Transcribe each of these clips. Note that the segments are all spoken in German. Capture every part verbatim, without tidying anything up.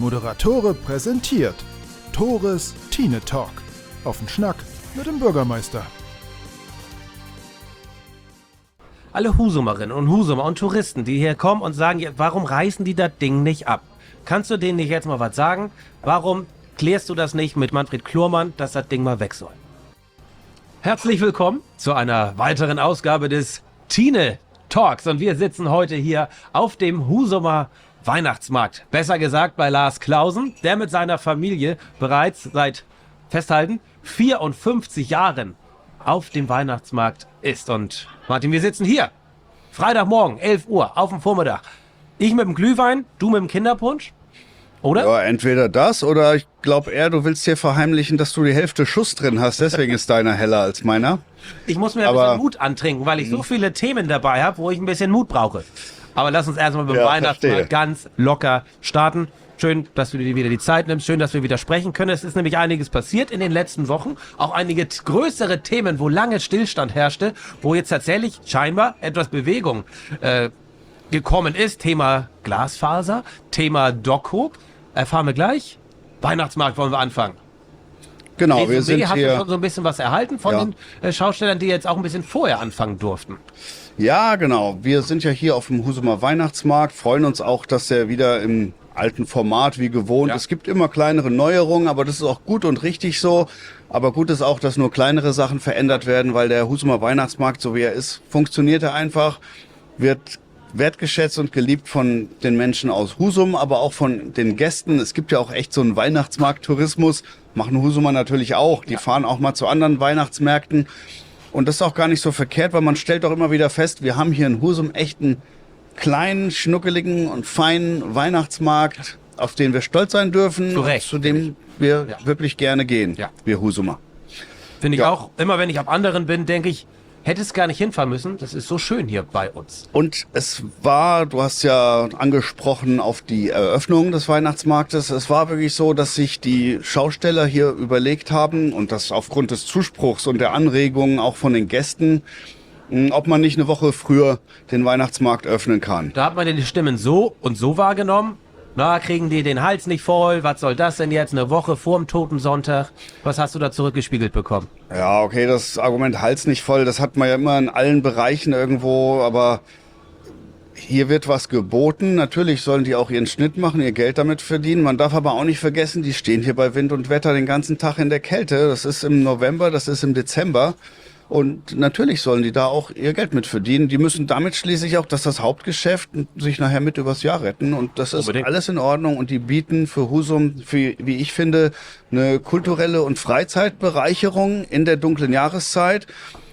Moderatore präsentiert Tores Tine Talk. Auf den Schnack mit dem Bürgermeister. Alle Husumerinnen und Husumer und Touristen, die hier kommen und sagen, warum reißen die das Ding nicht ab? Kannst du denen nicht jetzt mal was sagen? Warum klärst du das nicht mit Manfred Klurmann, dass das Ding mal weg soll? Herzlich willkommen zu einer weiteren Ausgabe des Tine Talks. Und wir sitzen heute hier auf dem Husumer Weihnachtsmarkt. Besser gesagt bei Lars Clausen, der mit seiner Familie bereits seit, festhalten, vierundfünfzig Jahren auf dem Weihnachtsmarkt ist. Und Martin, wir sitzen hier. Freitagmorgen, elf Uhr, auf dem Vormittag. Ich mit dem Glühwein, du mit dem Kinderpunsch. Oder? Ja, entweder das oder ich glaube eher, du willst dir verheimlichen, dass du die Hälfte Schuss drin hast. Deswegen ist deiner heller als meiner. Ich muss mir ein Aber, bisschen Mut antrinken, weil ich so viele Themen dabei habe, wo ich ein bisschen Mut brauche. Aber lass uns erstmal beim Ja, Weihnachtsmarkt verstehe. ganz locker starten. Schön, dass du dir wieder die Zeit nimmst. Schön, dass wir wieder sprechen können. Es ist nämlich einiges passiert in den letzten Wochen. Auch einige t- größere Themen, wo lange Stillstand herrschte, wo jetzt tatsächlich scheinbar etwas Bewegung äh, gekommen ist. Thema Glasfaser, Thema Doku. Erfahren wir gleich. Weihnachtsmarkt wollen wir anfangen. Genau, B S W wir sind hast du hier. schon so ein bisschen was erhalten von Ja. den äh, Schaustellern, die jetzt auch ein bisschen vorher anfangen durften. Ja, genau. Wir sind ja hier auf dem Husumer Weihnachtsmarkt, freuen uns auch, dass er wieder im alten Format wie gewohnt. Ja. Es gibt immer kleinere Neuerungen, aber das ist auch gut und richtig so. Aber gut ist auch, dass nur kleinere Sachen verändert werden, weil der Husumer Weihnachtsmarkt, so wie er ist, funktioniert er einfach, wird wertgeschätzt und geliebt von den Menschen aus Husum, aber auch von den Gästen. Es gibt ja auch echt so einen Weihnachtsmarkttourismus, machen Husumer natürlich auch. Die fahren auch mal zu anderen Weihnachtsmärkten. Und das ist auch gar nicht so verkehrt, weil man stellt doch immer wieder fest, wir haben hier in Husum echt einen kleinen, schnuckeligen und feinen Weihnachtsmarkt, auf den wir stolz sein dürfen, Zu Recht. zu dem wir Ja. wirklich gerne gehen, Ja. wir Husumer. Finde ich Ja. auch. Immer wenn ich auf anderen bin, denke ich, hätte es gar nicht hinfahren müssen. Das ist so schön hier bei uns. Und es war, du hast ja angesprochen auf die Eröffnung des Weihnachtsmarktes, es war wirklich so, dass sich die Schausteller hier überlegt haben und das aufgrund des Zuspruchs und der Anregungen auch von den Gästen, mh, ob man nicht eine Woche früher den Weihnachtsmarkt öffnen kann. Da hat man die Stimmen so und so wahrgenommen. Na, kriegen die den Hals nicht voll? Was soll das denn jetzt? Eine Woche vorm Totensonntag? Was hast du da zurückgespiegelt bekommen? Ja, okay, das Argument Hals nicht voll, das hat man ja immer in allen Bereichen irgendwo, aber hier wird was geboten. Natürlich sollen die auch ihren Schnitt machen, ihr Geld damit verdienen. Man darf aber auch nicht vergessen, die stehen hier bei Wind und Wetter den ganzen Tag in der Kälte. Das ist im November, das ist im Dezember. Und natürlich sollen die da auch ihr Geld mit verdienen. Die müssen damit schließlich auch, dass das Hauptgeschäft sich nachher mit übers Jahr retten. Und das ist Unbedingt. alles in Ordnung. Und die bieten für Husum, für, wie ich finde, eine kulturelle und Freizeitbereicherung in der dunklen Jahreszeit.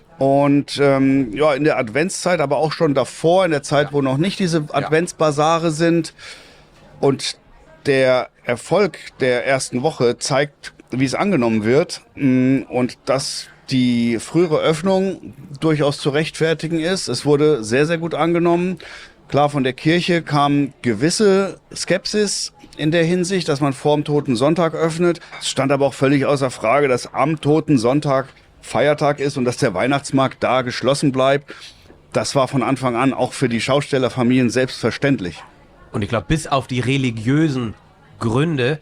Und ähm, ja, in der Adventszeit, aber auch schon davor, in der Zeit, wo noch nicht diese Adventsbasare sind. Und der Erfolg der ersten Woche zeigt, wie es angenommen wird. Mm, Und dass die frühere Öffnung durchaus zu rechtfertigen ist. Es wurde sehr, sehr gut angenommen. Klar, von der Kirche kam gewisse Skepsis in der Hinsicht, dass man vor dem Toten Sonntag öffnet. Es stand aber auch völlig außer Frage, dass am Toten Sonntag Feiertag ist und dass der Weihnachtsmarkt da geschlossen bleibt. Das war von Anfang an auch für die Schaustellerfamilien selbstverständlich. Und ich glaube, bis auf die religiösen Gründe.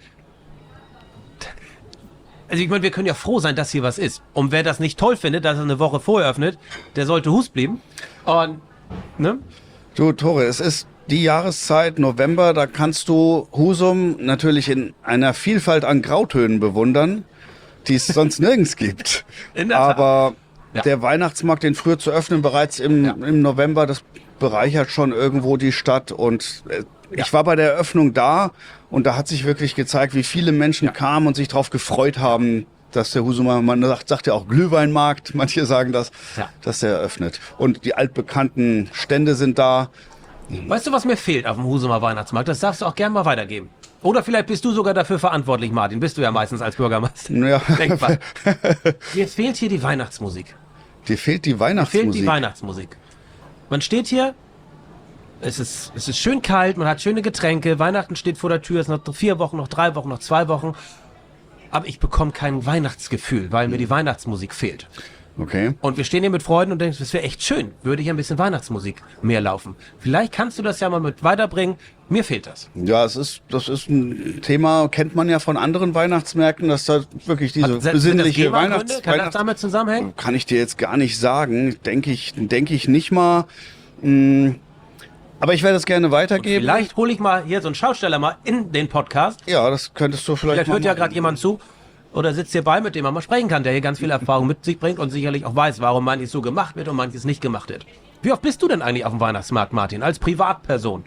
Also ich meine, wir können ja froh sein, dass hier was ist. Und wer das nicht toll findet, dass er eine Woche vorher öffnet, der sollte Hus blieben. Und, ne? Du, Tore, es ist die Jahreszeit November, da kannst du Husum natürlich in einer Vielfalt an Grautönen bewundern, die es sonst nirgends gibt. In der Tat. Aber Ja. der Weihnachtsmarkt, den früher zu öffnen, bereits im, Ja. im November, das bereichert schon irgendwo die Stadt. Und äh, Ja. ich war bei der Eröffnung da und da hat sich wirklich gezeigt, wie viele Menschen kamen und sich darauf gefreut haben, dass der Husumer, man sagt, sagt ja auch Glühweinmarkt, manche sagen das, Ja. dass der eröffnet. Und die altbekannten Stände sind da. Weißt du, was mir fehlt auf dem Husumer Weihnachtsmarkt? Das darfst du auch gerne mal weitergeben. Oder vielleicht bist du sogar dafür verantwortlich, Martin. Bist du ja meistens als Bürgermeister. Ja. Denkbar. Mir fehlt hier die Weihnachtsmusik. Dir fehlt die Mir fehlt Weihnachtsmusik. die Weihnachtsmusik. Man steht hier, es ist, es ist schön kalt, man hat schöne Getränke, Weihnachten steht vor der Tür, es sind noch vier Wochen, noch drei Wochen, noch zwei Wochen. Aber ich bekomme kein Weihnachtsgefühl, weil mir die Weihnachtsmusik fehlt. Okay. Und wir stehen hier mit Freunden und denken, das wäre echt schön, würde hier ein bisschen Weihnachtsmusik mehr laufen. Vielleicht kannst du das ja mal mit weiterbringen. Mir fehlt das. Ja, es ist, das ist ein Thema, kennt man ja von anderen Weihnachtsmärkten, dass da wirklich diese Hat- sind das besinnliche GEMA-Gründe? Weihnachts... Kann das Weihnachts damit zusammenhängen? kann ich dir jetzt gar nicht sagen. Denke ich, denke ich nicht mal. Mm, Aber ich werde es gerne weitergeben. Vielleicht hole ich mal hier so einen Schausteller mal in den Podcast. Ja, das könntest du vielleicht, Vielleicht mal hört ja machen. gerade jemand zu oder sitzt hier bei, mit dem man mal sprechen kann, der hier ganz viel Erfahrung mit sich bringt und sicherlich auch weiß, warum manches so gemacht wird und manches nicht gemacht wird. Wie oft bist du denn eigentlich auf dem Weihnachtsmarkt, Martin, als Privatperson?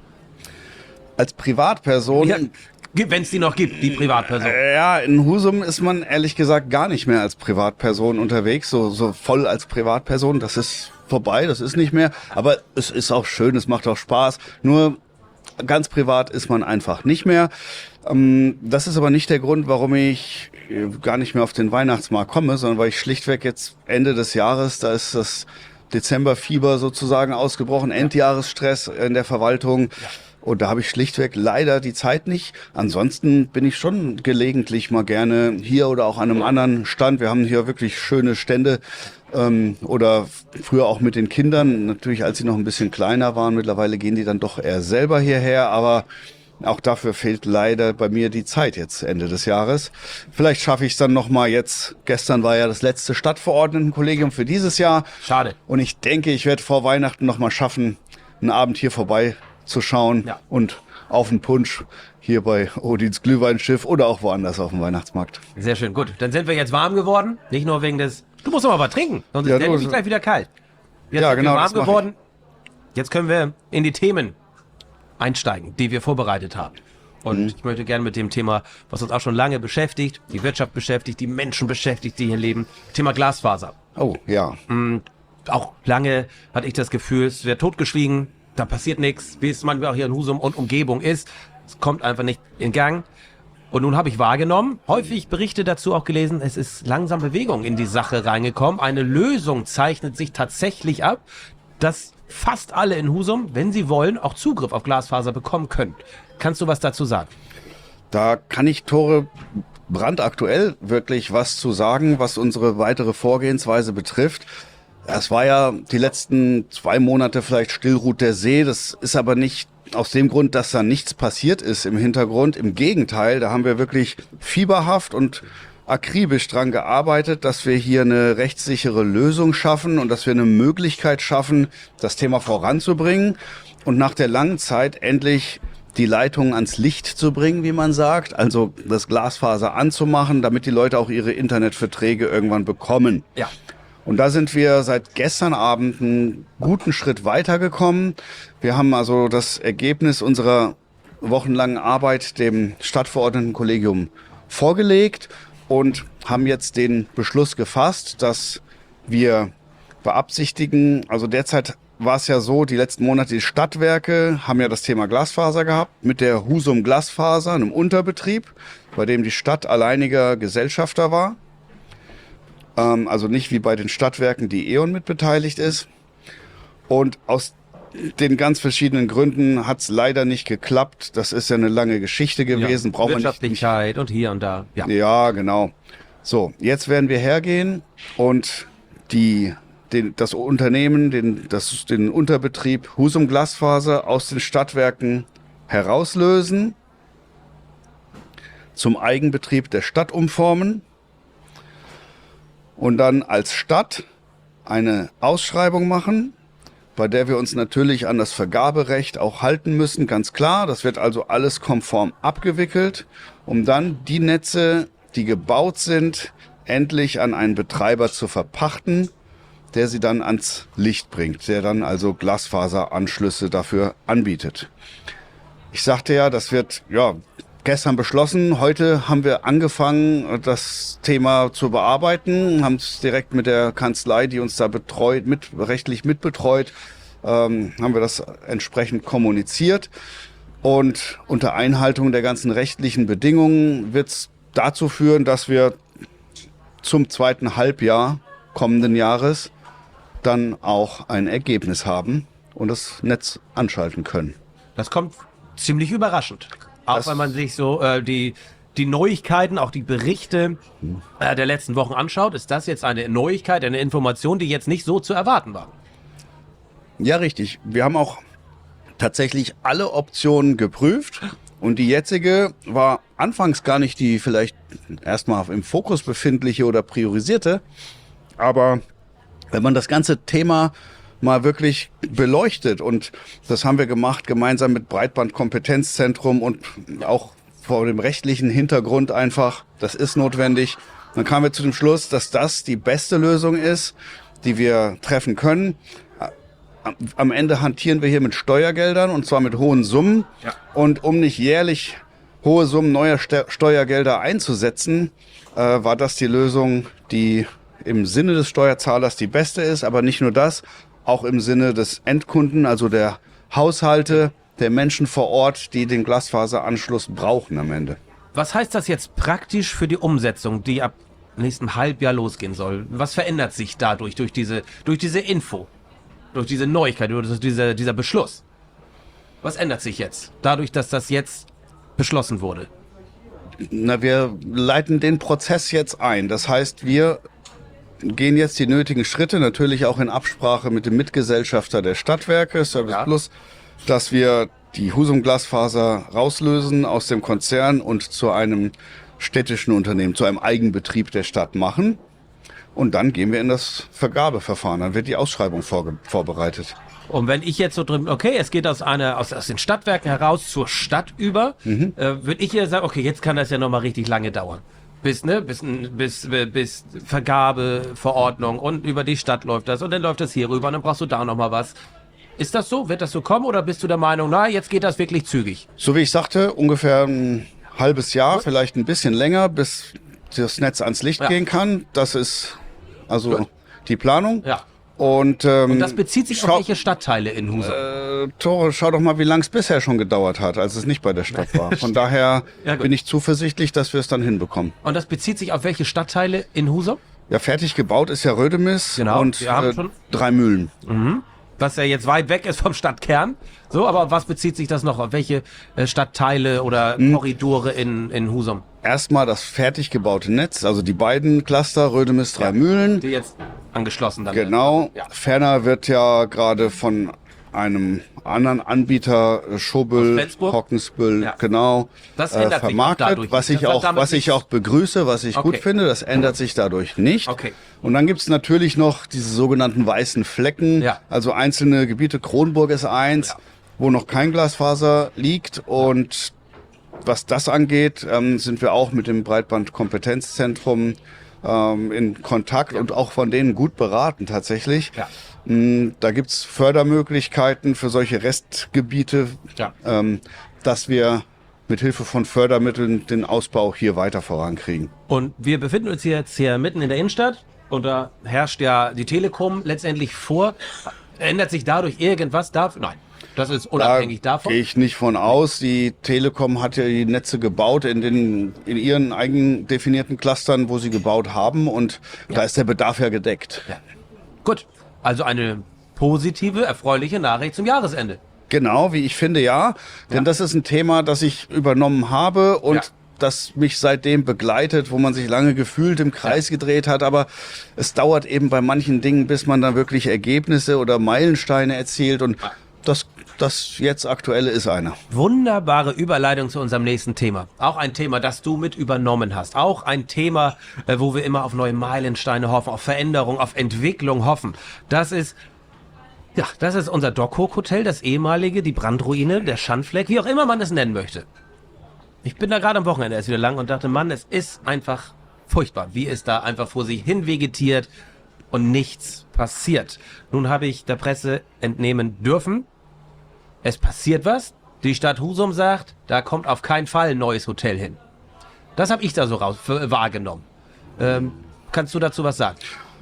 Als Privatperson... Ja, wenn es die noch gibt, die Privatperson. Ja, in Husum ist man ehrlich gesagt gar nicht mehr als Privatperson unterwegs, so, so voll als Privatperson. Das ist vorbei, das ist nicht mehr. Aber es ist auch schön, es macht auch Spaß. Nur ganz privat ist man einfach nicht mehr. Ähm, das ist aber nicht der Grund, warum ich äh, gar nicht mehr auf den Weihnachtsmarkt komme, sondern weil ich schlichtweg jetzt Ende des Jahres, da ist das Dezemberfieber sozusagen ausgebrochen, Endjahresstress in der Verwaltung. Und da habe ich schlichtweg leider die Zeit nicht. Ansonsten bin ich schon gelegentlich mal gerne hier oder auch an einem anderen Stand. Wir haben hier wirklich schöne Stände. Ähm, oder früher auch mit den Kindern. Natürlich, als sie noch ein bisschen kleiner waren. Mittlerweile gehen die dann doch eher selber hierher. Aber auch dafür fehlt leider bei mir die Zeit jetzt Ende des Jahres. Vielleicht schaffe ich es dann noch mal jetzt. Gestern war ja das letzte Stadtverordnetenkollegium für dieses Jahr. Schade. Und ich denke, ich werde vor Weihnachten noch mal schaffen, einen Abend hier vorbei zu schauen Ja. und auf den Punsch hier bei Odins Glühweinschiff oder auch woanders auf dem Weihnachtsmarkt. Sehr schön, gut. Dann sind wir jetzt warm geworden. Nicht nur wegen des... Du musst doch mal was trinken, sonst Ja, ist der du- nämlich gleich wieder kalt. Jetzt Ja, sind genau, wir warm das mach ich. geworden. Jetzt können wir in die Themen einsteigen, die wir vorbereitet haben. Und Mhm. ich möchte gerne mit dem Thema, was uns auch schon lange beschäftigt, die Wirtschaft beschäftigt, die Menschen beschäftigt, die hier leben, Thema Glasfaser. Oh, ja. Auch lange hatte ich das Gefühl, es wird totgeschwiegen, da passiert nichts, wie es manchmal auch hier in Husum und Umgebung ist. Es kommt einfach nicht in Gang. Und nun habe ich wahrgenommen, häufig Berichte dazu auch gelesen, es ist langsam Bewegung in die Sache reingekommen. Eine Lösung zeichnet sich tatsächlich ab, dass fast alle in Husum, wenn sie wollen, auch Zugriff auf Glasfaser bekommen können. Kannst du was dazu sagen? Da kann ich Tore brandaktuell wirklich was zu sagen, was unsere weitere Vorgehensweise betrifft. Es war ja die letzten zwei Monate vielleicht Stillruht der See. Das ist aber nicht aus dem Grund, dass da nichts passiert ist im Hintergrund. Im Gegenteil, da haben wir wirklich fieberhaft und akribisch dran gearbeitet, dass wir hier eine rechtssichere Lösung schaffen und dass wir eine Möglichkeit schaffen, das Thema voranzubringen und nach der langen Zeit endlich die Leitungen ans Licht zu bringen, wie man sagt, also das Glasfaser anzumachen, damit die Leute auch ihre Internetverträge irgendwann bekommen. Ja. Und da sind wir seit gestern Abend einen guten Schritt weitergekommen. Wir haben also das Ergebnis unserer wochenlangen Arbeit dem Stadtverordnetenkollegium vorgelegt und haben jetzt den Beschluss gefasst, dass wir beabsichtigen, also derzeit war es ja so, die letzten Monate die Stadtwerke haben ja das Thema Glasfaser gehabt mit der Husum Glasfaser, einem Unterbetrieb, bei dem die Stadt alleiniger Gesellschafter war. Ähm, also nicht wie bei den Stadtwerken, die E.ON mitbeteiligt ist. Und aus den ganz verschiedenen Gründen hat es leider nicht geklappt. Das ist ja eine lange Geschichte gewesen. Braucht man nicht, nicht Wirtschaftlichkeit und hier und da. Ja. ja, genau. So, jetzt werden wir hergehen und die, den, das Unternehmen, den, das, den Unterbetrieb Husum Glasfaser aus den Stadtwerken herauslösen, zum Eigenbetrieb der Stadt umformen und dann als Stadt eine Ausschreibung machen, bei der wir uns natürlich an das Vergaberecht auch halten müssen, ganz klar. Das wird also alles konform abgewickelt, um dann die Netze, die gebaut sind, endlich an einen Betreiber zu verpachten, der sie dann ans Licht bringt, der dann also Glasfaseranschlüsse dafür anbietet. Ich sagte ja, das wird ja gestern beschlossen. Heute haben wir angefangen, das Thema zu bearbeiten, haben es direkt mit der Kanzlei, die uns da betreut, mit, rechtlich mitbetreut, ähm, haben wir das entsprechend kommuniziert. Und unter Einhaltung der ganzen rechtlichen Bedingungen wird es dazu führen, dass wir zum zweiten Halbjahr kommenden Jahres dann auch ein Ergebnis haben und das Netz anschalten können. Das kommt ziemlich überraschend. Auch Das- wenn man sich so äh, die die Neuigkeiten, auch die Berichte äh, der letzten Wochen anschaut, ist das jetzt eine Neuigkeit, eine Information, die jetzt nicht so zu erwarten war? Ja, richtig. Wir haben auch tatsächlich alle Optionen geprüft und die jetzige war anfangs gar nicht die vielleicht erstmal im Fokus befindliche oder priorisierte, aber wenn man das ganze Thema mal wirklich beleuchtet, und das haben wir gemacht gemeinsam mit Breitbandkompetenzzentrum und auch vor dem rechtlichen Hintergrund einfach, das ist notwendig, dann kamen wir zu dem Schluss, dass das die beste Lösung ist, die wir treffen können. Am Ende hantieren wir hier mit Steuergeldern, und zwar mit hohen Summen. Ja. Und um nicht jährlich hohe Summen neuer Ste- Steuergelder einzusetzen, äh, war das die Lösung, die im Sinne des Steuerzahlers die beste ist. Aber nicht nur das, auch im Sinne des Endkunden, also der Haushalte, der Menschen vor Ort, die den Glasfaseranschluss brauchen am Ende. Was heißt das jetzt praktisch für die Umsetzung, die ab nächsten Halbjahr losgehen soll? Was verändert sich dadurch, durch diese, durch diese Info? Durch diese Neuigkeit, durch diese, dieser Beschluss. Was ändert sich jetzt, dadurch, dass das jetzt beschlossen wurde? Na, wir leiten den Prozess jetzt ein. Das heißt, wir gehen jetzt die nötigen Schritte, natürlich auch in Absprache mit dem Mitgesellschafter der Stadtwerke, Service Ja. Plus, dass wir die Husum Glasfaser rauslösen aus dem Konzern und zu einem städtischen Unternehmen, zu einem Eigenbetrieb der Stadt machen. Und dann gehen wir in das Vergabeverfahren. Dann wird die Ausschreibung vorge- vorbereitet. Und wenn ich jetzt so drin, okay, es geht aus einer, aus, aus den Stadtwerken heraus zur Stadt über, Mhm. äh, würde ich ja sagen, okay, jetzt kann das ja nochmal richtig lange dauern. Bis, ne, bis, bis, bis Vergabe, Verordnung und über die Stadt läuft das und dann läuft das hier rüber und dann brauchst du da nochmal was. Ist das so? Wird das so kommen oder bist du der Meinung, na, jetzt geht das wirklich zügig? So wie ich sagte, ungefähr ein halbes Jahr, vielleicht ein bisschen länger, bis das Netz ans Licht Ja. gehen kann. Das ist also Gut. die Planung. Ja. Und, ähm, Und das bezieht sich auf schau, welche Stadtteile in Husum? äh, Tore, schau doch mal, wie lang es bisher schon gedauert hat, als es nicht bei der Stadt war. Von daher Ja, gut. bin ich zuversichtlich, dass wir es dann hinbekommen. Und das bezieht sich auf welche Stadtteile in Husum? Ja, fertig gebaut ist ja Rödemis Genau, und wir haben äh, schon- drei Mühlen. Was ja jetzt weit weg ist vom Stadtkern. So, aber auf was bezieht sich das noch? Auf welche äh, Stadtteile oder Hm. Korridore in, in Husum? Erstmal das fertig gebaute Netz, also die beiden Cluster, Rödemis, drei Mühlen. Die jetzt angeschlossen dann Genau. Ja. Ferner wird ja gerade von einem anderen Anbieter, äh, Aus Schobel, Flensburg? Hockensbüll, Ja. genau, Das äh, ändert sich auch vermarktet, dadurch was nicht. ich Das hat auch, damit was ich nichts- auch begrüße, was ich gut Okay. finde. Das ändert sich dadurch nicht. Okay. Und dann gibt's natürlich noch diese sogenannten weißen Flecken, Ja. also einzelne Gebiete. Kronburg ist eins, Ja. wo noch kein Glasfaser liegt, und was das angeht, ähm, sind wir auch mit dem Breitbandkompetenzzentrum ähm, in Kontakt und auch von denen gut beraten tatsächlich. Ja. Mm, Da gibt's Fördermöglichkeiten für solche Restgebiete, Ja. ähm, dass wir mit Hilfe von Fördermitteln den Ausbau hier weiter vorankriegen. Und wir befinden uns jetzt hier mitten in der Innenstadt und da herrscht ja die Telekom letztendlich vor. Ändert sich dadurch irgendwas dafür? Nein, das ist unabhängig da davon. gehe ich nicht von aus. Die Telekom hat ja die Netze gebaut in den in ihren eigen definierten Clustern, wo sie gebaut haben, und da ist der Bedarf ja gedeckt. Ja. Gut, also eine positive, erfreuliche Nachricht zum Jahresende. Genau, wie ich finde, ja. Denn das ist ein Thema, das ich übernommen habe und Ja. das mich seitdem begleitet, wo man sich lange gefühlt im Kreis gedreht hat. Aber es dauert eben bei manchen Dingen, bis man dann wirklich Ergebnisse oder Meilensteine erzielt. Und das, das jetzt Aktuelle ist einer. Wunderbare Überleitung zu unserem nächsten Thema. Auch ein Thema, das du mit übernommen hast. Auch ein Thema, äh, wo wir immer auf neue Meilensteine hoffen, auf Veränderung, auf Entwicklung hoffen. Das ist, ja, das ist unser Dockhook Hotel, das ehemalige, die Brandruine, der Schandfleck, wie auch immer man es nennen möchte. Ich bin da gerade am Wochenende erst wieder lang und dachte, Mann, es ist einfach furchtbar, wie es da einfach vor sich hin vegetiert und nichts passiert. Nun habe ich der Presse entnehmen dürfen, es passiert was. Die Stadt Husum sagt, da kommt auf keinen Fall ein neues Hotel hin. Das habe ich da so raus für, wahrgenommen. Ähm, kannst du dazu was sagen?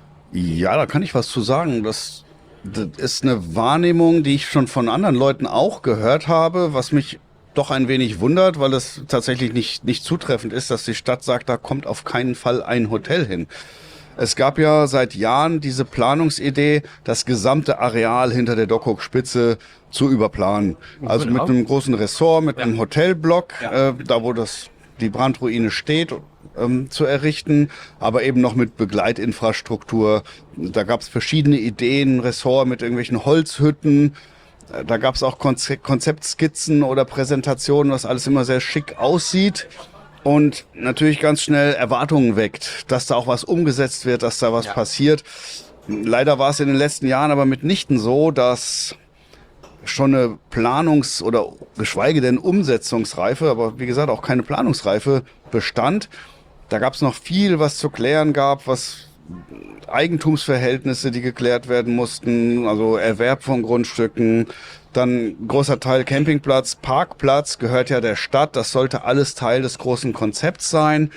Ja, da kann ich was zu sagen. Das, das ist eine Wahrnehmung, die ich schon von anderen Leuten auch gehört habe, was mich doch ein wenig wundert, weil es tatsächlich nicht, nicht zutreffend ist, dass die Stadt sagt, da kommt auf keinen Fall ein Hotel hin. Es gab ja seit Jahren diese Planungsidee, das gesamte Areal hinter der Dockhook-Spitze zu überplanen. Also mit Genau. einem großen Ressort, mit Ja. einem Hotelblock, Ja. äh, da wo das die Brandruine steht, ähm, zu errichten, aber eben noch mit Begleitinfrastruktur. Da gab es verschiedene Ideen, Ressort mit irgendwelchen Holzhütten. Da gab es auch Konze- Konzeptskizzen oder Präsentationen, was alles immer sehr schick aussieht und natürlich ganz schnell Erwartungen weckt, dass da auch was umgesetzt wird, dass da was ja. passiert. Leider war es in den letzten Jahren aber mitnichten so, dass schon eine Planungs- oder geschweige denn Umsetzungsreife, aber wie gesagt auch keine Planungsreife bestand. Da gab es noch viel, was zu klären gab, was Eigentumsverhältnisse, die geklärt werden mussten, also Erwerb von Grundstücken, dann großer Teil Campingplatz, Parkplatz gehört ja der Stadt, das sollte alles Teil des großen Konzepts sein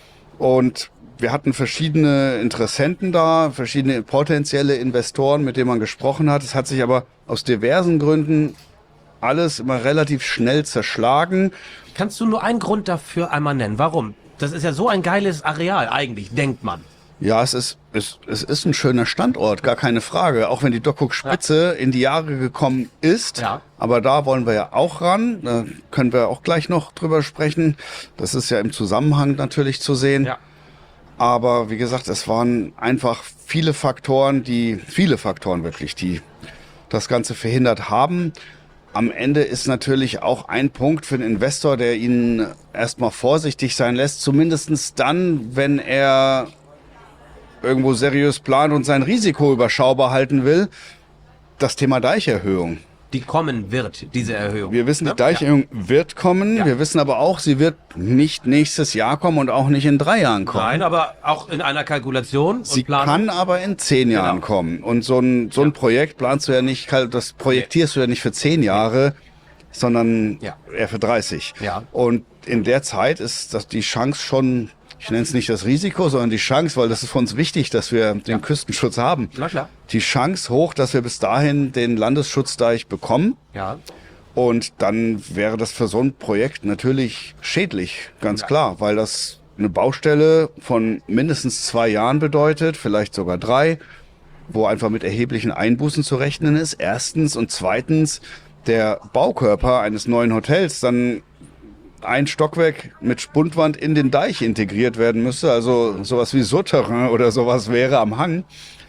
und wir hatten verschiedene Interessenten da, verschiedene potenzielle Investoren, mit denen man gesprochen hat. Es hat sich aber aus diversen Gründen alles immer relativ schnell zerschlagen. Kannst du nur einen Grund dafür einmal nennen? Warum? Das ist ja so ein geiles Areal eigentlich, denkt man. Ja, es ist, es, es ist ein schöner Standort, gar keine Frage. Auch wenn die Dockhook-Spitze ja. in die Jahre gekommen ist. Ja. Aber da wollen wir ja auch ran. Da können wir auch gleich noch drüber sprechen. Das ist ja im Zusammenhang natürlich zu sehen. Ja. Aber wie gesagt, es waren einfach viele Faktoren, die, viele Faktoren wirklich, die das Ganze verhindert haben. Am Ende ist natürlich auch ein Punkt für den Investor, der ihn erstmal vorsichtig sein lässt. Zumindestens dann, wenn er irgendwo seriös plant und sein Risiko überschaubar halten will, das Thema Deicherhöhung. Die kommen wird, diese Erhöhung. Wir wissen, die Deicherhöhung ja. wird kommen. Ja. Wir wissen aber auch, sie wird nicht nächstes Jahr kommen und auch nicht in drei Jahren kommen. Nein, aber auch in einer Kalkulation. Sie und kann aber in zehn Jahren genau. kommen. Und so ein, so ein ja. Projekt planst du ja nicht, das projektierst du ja nicht für zehn Jahre, sondern ja. eher für dreißig. Ja. Und in der Zeit ist das die Chance schon, ich nenne es nicht das Risiko, sondern die Chance, weil das ist für uns wichtig, dass wir den ja. Küstenschutz haben. Na klar. Die Chance hoch, dass wir bis dahin den Landesschutzdeich bekommen. Ja. Und dann wäre das für so ein Projekt natürlich schädlich, ganz ja. klar, weil das eine Baustelle von mindestens zwei Jahren bedeutet, vielleicht sogar drei, wo einfach mit erheblichen Einbußen zu rechnen ist. Erstens und zweitens der Baukörper eines neuen Hotels dann ein Stockwerk mit Spundwand in den Deich integriert werden müsste, also sowas wie Souterrain oder sowas wäre am Hang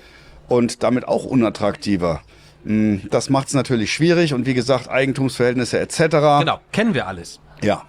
und damit auch unattraktiver. Das macht es natürlich schwierig und wie gesagt, Eigentumsverhältnisse et cetera. Genau, kennen wir alles. Ja.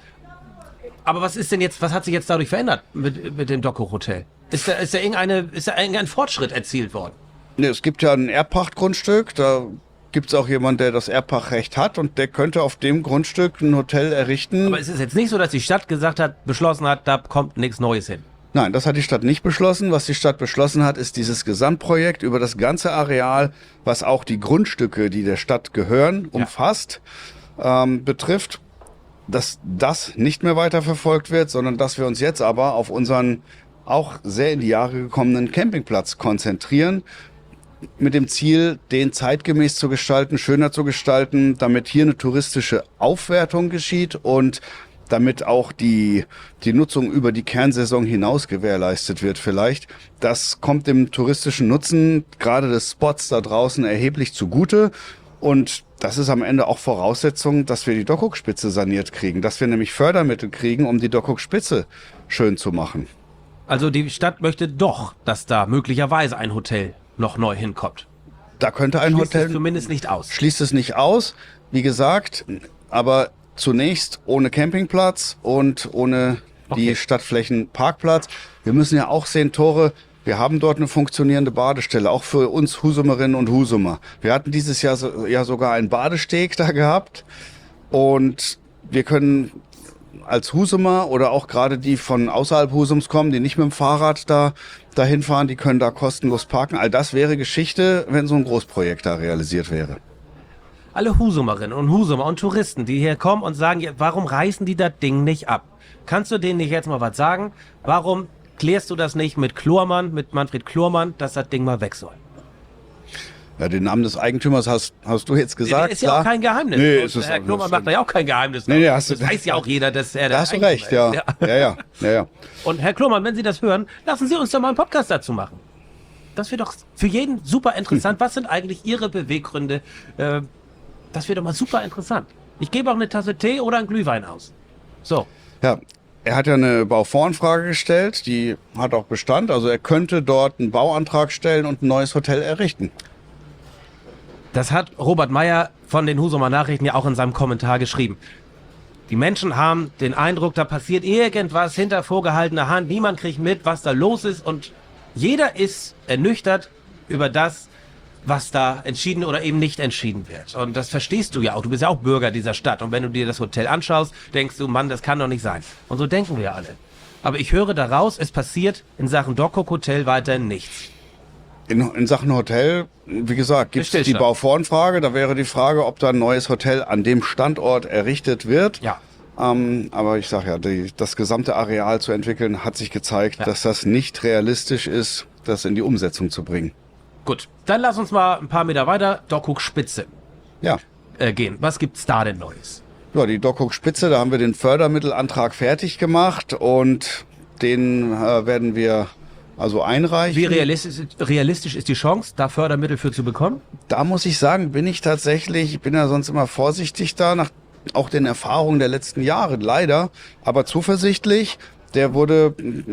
Aber was ist denn jetzt, was hat sich jetzt dadurch verändert mit, mit dem Dockhook Hotel? Ist da, ist da irgendeine, ist da irgendein Fortschritt erzielt worden? Ne, es gibt ja ein Erbpachtgrundstück, da gibt es auch jemanden, der das Erbpachtrecht hat und der könnte auf dem Grundstück ein Hotel errichten. Aber es ist jetzt nicht so, dass die Stadt gesagt hat, beschlossen hat, da kommt nichts Neues hin. Nein, das hat die Stadt nicht beschlossen. Was die Stadt beschlossen hat, ist dieses Gesamtprojekt über das ganze Areal, was auch die Grundstücke, die der Stadt gehören, umfasst, ja. ähm, betrifft, dass das nicht mehr weiterverfolgt wird, sondern dass wir uns jetzt aber auf unseren auch sehr in die Jahre gekommenen Campingplatz konzentrieren, mit dem Ziel, den zeitgemäß zu gestalten, schöner zu gestalten, damit hier eine touristische Aufwertung geschieht und damit auch die, die Nutzung über die Kernsaison hinaus gewährleistet wird vielleicht. Das kommt dem touristischen Nutzen, gerade des Spots da draußen, erheblich zugute. Und das ist am Ende auch Voraussetzung, dass wir die Dockhook-Spitze saniert kriegen, dass wir nämlich Fördermittel kriegen, um die Dockhook-Spitze schön zu machen. Also die Stadt möchte doch, dass da möglicherweise ein Hotel noch neu hinkommt. Da könnte ein Schließt Hotel... es zumindest nicht aus. Schließt es nicht aus, wie gesagt, aber zunächst ohne Campingplatz und ohne okay. die Stadtflächen Parkplatz. Wir müssen ja auch sehen, Tore, wir haben dort eine funktionierende Badestelle, auch für uns Husumerinnen und Husumer. Wir hatten dieses Jahr so, ja sogar einen Badesteg da gehabt und wir können als Husumer oder auch gerade die von außerhalb Husums kommen, die nicht mit dem Fahrrad da dahin fahren, die können da kostenlos parken. All das wäre Geschichte, wenn so ein Großprojekt da realisiert wäre. Alle Husumerinnen und Husumer und Touristen, die hier kommen und sagen, warum reißen die das Ding nicht ab? Kannst du denen nicht jetzt mal was sagen? Warum klärst du das nicht mit Klormann, mit Manfred Klormann, dass das Ding mal weg soll? Ja, den Namen des Eigentümers hast, hast du jetzt gesagt. Der ist ja auch kein Geheimnis. Nee, und ist es Herr Klormann macht da ja auch kein Geheimnis. Nee, nee, hast das du, weiß ja auch jeder, dass er da hast du recht, ja. Ja. Ja, ja, ja, ja. Und Herr Klormann, wenn Sie das hören, lassen Sie uns doch mal einen Podcast dazu machen. Das wäre doch für jeden super interessant. Hm. Was sind eigentlich Ihre Beweggründe? Äh, das wäre doch mal super interessant. Ich gebe auch eine Tasse Tee oder einen Glühwein aus. So. Ja, er hat ja eine Bauvoranfrage gestellt, die hat auch Bestand. Also er könnte dort einen Bauantrag stellen und ein neues Hotel errichten. Das hat Robert Meyer von den Husumer Nachrichten ja auch in seinem Kommentar geschrieben. Die Menschen haben den Eindruck, da passiert irgendwas hinter vorgehaltener Hand. Niemand kriegt mit, was da los ist. Und jeder ist ernüchtert über das, was da entschieden oder eben nicht entschieden wird. Und das verstehst du ja auch. Du bist ja auch Bürger dieser Stadt. Und wenn du dir das Hotel anschaust, denkst du, Mann, das kann doch nicht sein. Und so denken wir alle. Aber ich höre daraus, es passiert in Sachen Dokok Hotel weiterhin nichts. In, in Sachen Hotel, wie gesagt, gibt es die Bauvoranfrage. Da wäre die Frage, ob da ein neues Hotel an dem Standort errichtet wird. Ja. Ähm, aber ich sage ja, die, das gesamte Areal zu entwickeln, hat sich gezeigt, ja. dass das nicht realistisch ist, das in die Umsetzung zu bringen. Gut, dann lass uns mal ein paar Meter weiter Dokok Spitze ja. äh, gehen. Was gibt's da denn Neues? Ja, die Dokok Spitze, da haben wir den Fördermittelantrag fertig gemacht und den äh, werden wir also einreichen. Wie realistisch, realistisch ist die Chance, da Fördermittel für zu bekommen? Da muss ich sagen, bin ich tatsächlich, ich bin ja sonst immer vorsichtig da, nach auch den Erfahrungen der letzten Jahre, leider, aber zuversichtlich. Der wurde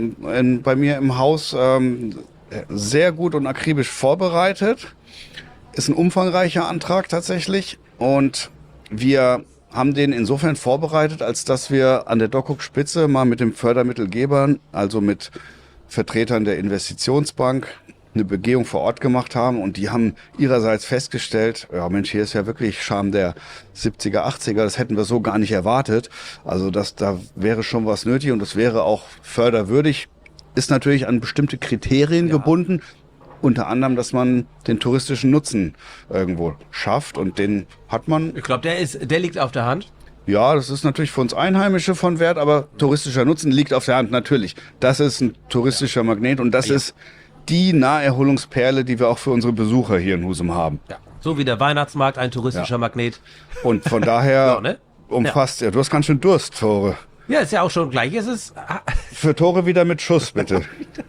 in, bei mir im Haus ähm, sehr gut und akribisch vorbereitet. Ist ein umfangreicher Antrag tatsächlich und wir haben den insofern vorbereitet, als dass wir an der Dokok Spitze mal mit dem Fördermittelgebern, also mit Vertretern der Investitionsbank, eine Begehung vor Ort gemacht haben und die haben ihrerseits festgestellt, ja Mensch, hier ist ja wirklich Charme der siebziger, achtziger, das hätten wir so gar nicht erwartet. Also das, da wäre schon was nötig und das wäre auch förderwürdig. Ist natürlich an bestimmte Kriterien ja. gebunden, unter anderem, dass man den touristischen Nutzen irgendwo schafft und den hat man. Ich glaube, der ist, der liegt auf der Hand. Ja, das ist natürlich für uns Einheimische von Wert, aber touristischer Nutzen liegt auf der Hand, natürlich. Das ist ein touristischer Magnet und das ja. ist die Naherholungsperle, die wir auch für unsere Besucher hier in Husum haben. Ja. So wie der Weihnachtsmarkt ein touristischer ja. Magnet. Und von daher so, ne? umfasst, ja. ja, du hast ganz schön Durst, Tore. Ja, ist ja auch schon gleich. Es ist für Tore wieder mit Schuss, bitte.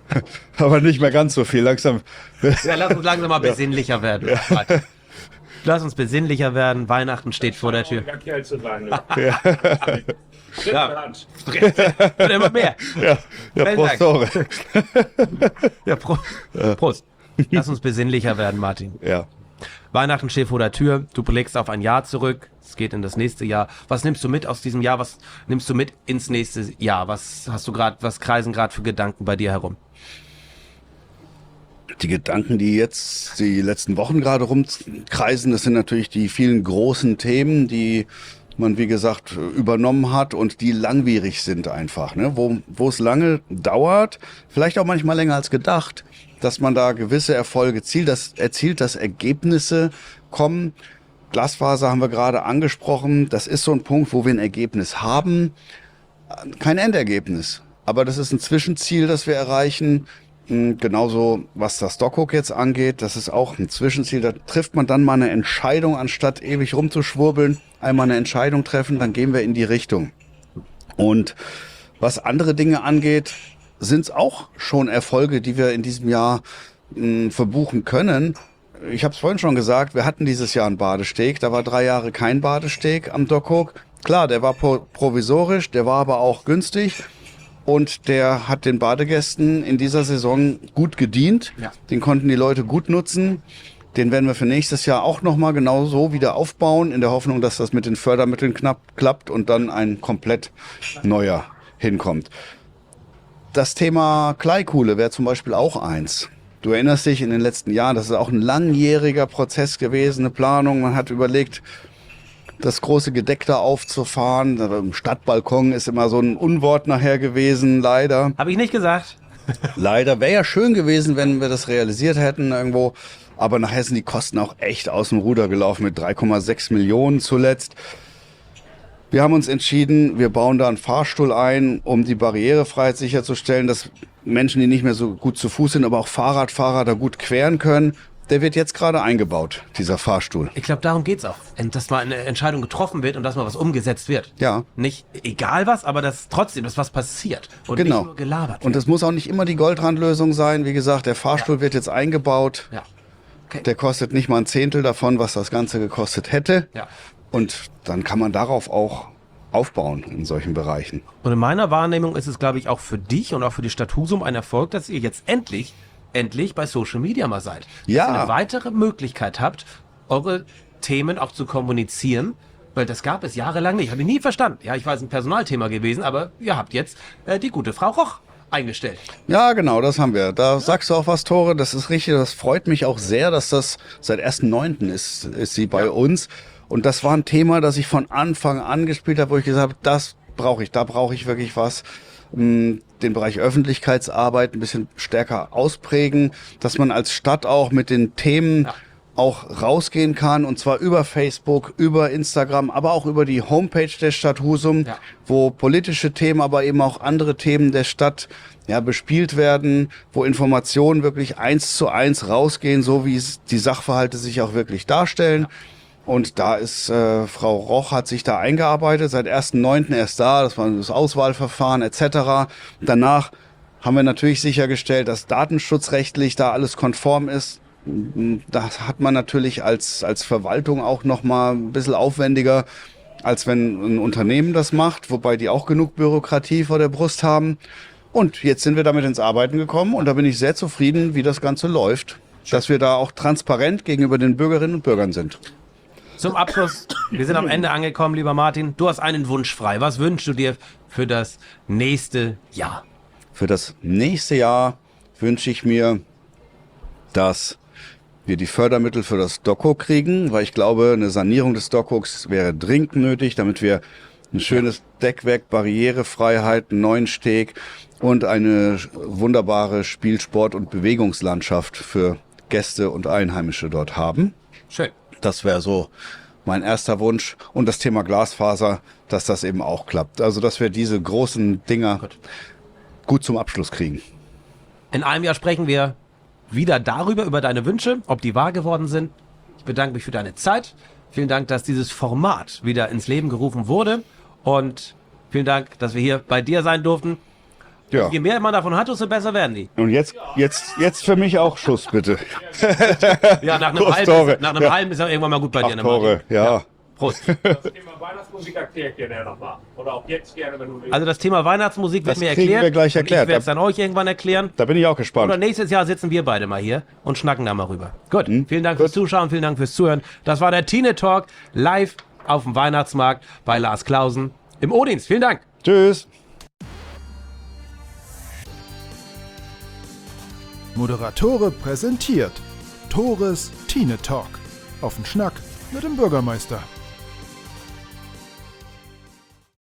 Aber nicht mehr ganz so viel, langsam. Ja, lass uns langsam mal besinnlicher ja. werden. Ja. Lass uns besinnlicher werden. Weihnachten steht vor der Tür. Ja. Ja. Und immer mehr. Ja, ja Prost, Tore. Ja, Pro Prost. Lass uns besinnlicher werden, Martin. Ja. Weihnachten steht vor der Tür. Du blickst auf ein Jahr zurück. Es geht in das nächste Jahr. Was nimmst du mit aus diesem Jahr? Was nimmst du mit ins nächste Jahr? Was hast du gerade, was kreisen gerade für Gedanken bei dir herum? Die Gedanken, die jetzt die letzten Wochen gerade rumkreisen, das sind natürlich die vielen großen Themen, die man, wie gesagt, übernommen hat und die langwierig sind einfach, ne? Wo, wo es lange dauert, vielleicht auch manchmal länger als gedacht, dass man da gewisse Erfolge zielt, dass, erzielt, dass Ergebnisse kommen. Glasfaser haben wir gerade angesprochen. Das ist so ein Punkt, wo wir ein Ergebnis haben. Kein Endergebnis, aber das ist ein Zwischenziel, das wir erreichen. Genauso, was das Dokok jetzt angeht, das ist auch ein Zwischenziel. Da trifft man dann mal eine Entscheidung, anstatt ewig rumzuschwurbeln. Einmal eine Entscheidung treffen, dann gehen wir in die Richtung. Und was andere Dinge angeht, sind es auch schon Erfolge, die wir in diesem Jahr mh, verbuchen können. Ich habe es vorhin schon gesagt, wir hatten dieses Jahr einen Badesteg. Da war drei Jahre kein Badesteg am Dokok. Klar, der war pro- provisorisch, der war aber auch günstig. Und der hat den Badegästen in dieser Saison gut gedient. Ja. Den konnten die Leute gut nutzen. Den werden wir für nächstes Jahr auch nochmal genau so wieder aufbauen, in der Hoffnung, dass das mit den Fördermitteln knapp klappt und dann ein komplett neuer hinkommt. Das Thema Kleikuhle wäre zum Beispiel auch eins. Du erinnerst dich in den letzten Jahren, das ist auch ein langjähriger Prozess gewesen, eine Planung. Man hat überlegt, das große Gedeck da aufzufahren. Im Stadtbalkon ist immer so ein Unwort nachher gewesen, leider. Habe ich nicht gesagt. Leider. Wäre ja schön gewesen, wenn wir das realisiert hätten irgendwo. Aber nachher sind die Kosten auch echt aus dem Ruder gelaufen mit drei Komma sechs Millionen zuletzt. Wir haben uns entschieden, wir bauen da einen Fahrstuhl ein, um die Barrierefreiheit sicherzustellen, dass Menschen, die nicht mehr so gut zu Fuß sind, aber auch Fahrradfahrer da gut queren können. Der wird jetzt gerade eingebaut, dieser Fahrstuhl. Ich glaube, darum geht's auch. Dass mal eine Entscheidung getroffen wird und dass mal was umgesetzt wird. Ja. Nicht egal was, aber dass trotzdem, dass was passiert. Und genau. nicht nur gelabert wird. Und es muss auch nicht immer die Goldrandlösung sein. Wie gesagt, der Fahrstuhl ja. wird jetzt eingebaut. Ja. Okay. Der kostet nicht mal ein Zehntel davon, was das Ganze gekostet hätte. Ja. Und dann kann man darauf auch aufbauen in solchen Bereichen. Und in meiner Wahrnehmung ist es, glaube ich, auch für dich und auch für die Stadt Husum ein Erfolg, dass ihr jetzt endlich, endlich bei Social Media mal seid. Ja. Dass ihr eine weitere Möglichkeit habt, eure Themen auch zu kommunizieren, weil das gab es jahrelang nicht. Habe ich nie verstanden. Ja, ich weiß, ein Personalthema gewesen, aber ihr habt jetzt äh, die gute Frau Roch eingestellt. Ja, genau, das haben wir. Da sagst du auch was, Tore. Das ist richtig. Das freut mich auch sehr, dass das seit ersten neunten ist, ist sie bei uns. Und das war ein Thema, das ich von Anfang an gespielt habe, wo ich gesagt habe, das brauche ich, da brauche ich wirklich was. Den Bereich Öffentlichkeitsarbeit ein bisschen stärker ausprägen, dass man als Stadt auch mit den Themen Ja. auch rausgehen kann, und zwar über Facebook, über Instagram, aber auch über die Homepage der Stadt Husum, Ja. wo politische Themen, aber eben auch andere Themen der Stadt ja, bespielt werden, wo Informationen wirklich eins zu eins rausgehen, so wie es die Sachverhalte sich auch wirklich darstellen. Und da ist äh, Frau Roch hat sich da eingearbeitet, seit ersten neunten erst da, das war das Auswahlverfahren et cetera. Danach haben wir natürlich sichergestellt, dass datenschutzrechtlich da alles konform ist. Das hat man natürlich als, als Verwaltung auch noch mal ein bisschen aufwendiger, als wenn ein Unternehmen das macht, wobei die auch genug Bürokratie vor der Brust haben. Und jetzt sind wir damit ins Arbeiten gekommen und da bin ich sehr zufrieden, wie das Ganze läuft, dass wir da auch transparent gegenüber den Bürgerinnen und Bürgern sind. Zum Abschluss, wir sind am Ende angekommen, lieber Martin. Du hast einen Wunsch frei. Was wünschst du dir für das nächste Jahr? Für das nächste Jahr wünsche ich mir, dass wir die Fördermittel für das Doco kriegen, weil ich glaube, eine Sanierung des Docos wäre dringend nötig, damit wir ein schönes Deckwerk, Barrierefreiheit, einen neuen Steg und eine wunderbare Spielsport- und Bewegungslandschaft für Gäste und Einheimische dort haben. Schön. Das wäre so mein erster Wunsch. Und das Thema Glasfaser, dass das eben auch klappt. Also, dass wir diese großen Dinger Gut. gut zum Abschluss kriegen. In einem Jahr sprechen wir wieder darüber, über deine Wünsche, ob die wahr geworden sind. Ich bedanke mich für deine Zeit. Vielen Dank, dass dieses Format wieder ins Leben gerufen wurde. Und vielen Dank, dass wir hier bei dir sein durften. Ja. Je mehr man davon hat, desto besser werden die. Und jetzt, jetzt, jetzt für mich auch Schuss, bitte. Ja, nach einem, Prost, halben, Tore. ist, nach einem Ja. halben ist ja irgendwann mal gut bei dir. Ach, ne, Tore, Martin? ja. Prost. Das Thema Weihnachtsmusik erkläre ich dir näher nochmal. Oder auch jetzt gerne, wenn du willst. Also das Thema Weihnachtsmusik wird Das mir kriegen erklärt. wir gleich und erklärt. Ich werde es dann euch irgendwann erklären. Da bin ich auch Oder gespannt. nächstes Jahr sitzen wir beide mal hier und schnacken da mal rüber. Gut, vielen Dank Gut. fürs Zuschauen, vielen Dank fürs Zuhören. Das war der Tine Talk live auf dem Weihnachtsmarkt bei Lars Clausen im O-Dienst. Vielen Dank. Tschüss. Moderatore präsentiert Tores Tine Talk. Auf den Schnack mit dem Bürgermeister.